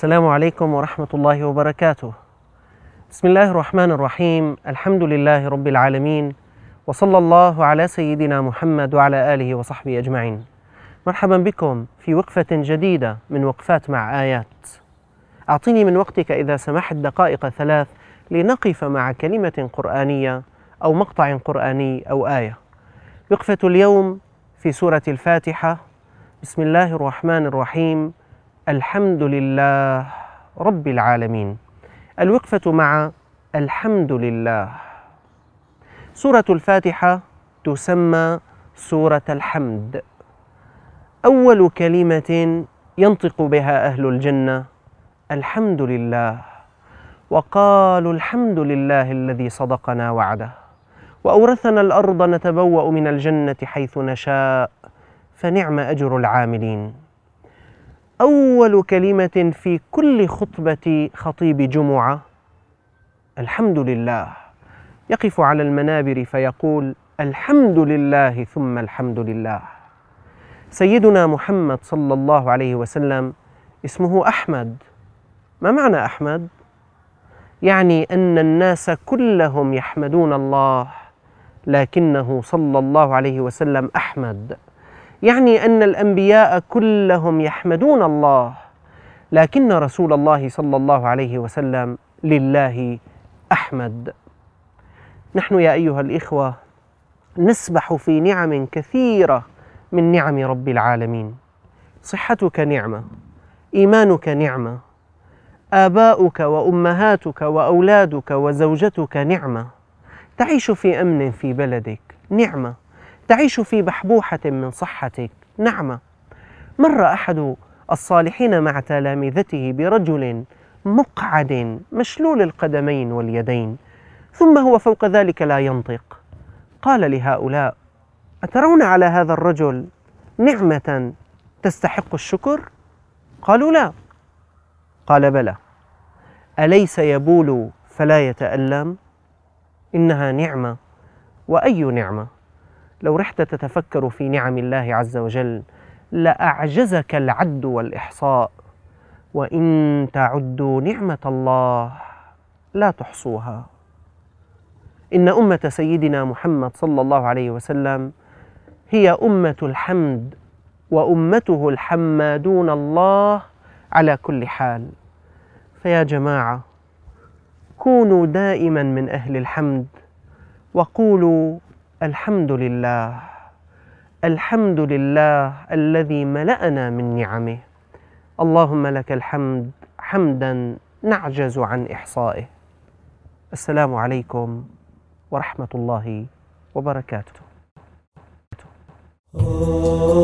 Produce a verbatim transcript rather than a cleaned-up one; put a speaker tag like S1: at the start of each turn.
S1: السلام عليكم ورحمة الله وبركاته. بسم الله الرحمن الرحيم. الحمد لله رب العالمين، وصلى الله على سيدنا محمد وعلى آله وصحبه أجمعين. مرحبا بكم في وقفة جديدة من وقفات مع آيات. أعطيني من وقتك إذا سمحت دقائق ثلاث لنقف مع كلمة قرآنية أو مقطع قرآني أو آية. وقفة اليوم في سورة الفاتحة. بسم الله الرحمن الرحيم. الحمد لله رب العالمين. الوقفة مع الحمد لله. سورة الفاتحة تسمى سورة الحمد. أول كلمة ينطق بها أهل الجنة الحمد لله، وقالوا الحمد لله الذي صدقنا وعده وأورثنا الأرض نتبوأ من الجنة حيث نشاء فنعم أجر العاملين. أول كلمة في كل خطبة خطيب جمعة الحمد لله. يقف على المنابر فيقول الحمد لله ثم الحمد لله. سيدنا محمد صلى الله عليه وسلم اسمه أحمد. ما معنى أحمد؟ يعني أن الناس كلهم يحمدون الله، لكنه صلى الله عليه وسلم أحمد. يعني أن الأنبياء كلهم يحمدون الله، لكن رسول الله صلى الله عليه وسلم لله أحمد. نحن يا أيها الإخوة نسبح في نعم كثيرة من نعم رب العالمين. صحتك نعمة، إيمانك نعمة، آباؤك وأمهاتك وأولادك وزوجتك نعمة، تعيش في أمن في بلدك نعمة، تعيش في بحبوحة من صحتك نعمة. مر أحد الصالحين مع تلامذته برجل مقعد مشلول القدمين واليدين، ثم هو فوق ذلك لا ينطق. قال لهؤلاء: أترون على هذا الرجل نعمة تستحق الشكر؟ قالوا: لا. قال: بلى، أليس يبول فلا يتألم؟ إنها نعمة، وأي نعمة. لو رحت تتفكر في نعم الله عز وجل لأعجزك العد والإحصاء، وإن تعدوا نعمة الله لا تحصوها. إن أمة سيدنا محمد صلى الله عليه وسلم هي أمة الحمد، وأمته الحمادون الله على كل حال. فيا جماعة، كونوا دائما من أهل الحمد، وقولوا الحمد لله. الحمد لله الذي ملأنا من نعمه. اللهم لك الحمد حمدا نعجز عن إحصائه. السلام عليكم ورحمة الله وبركاته.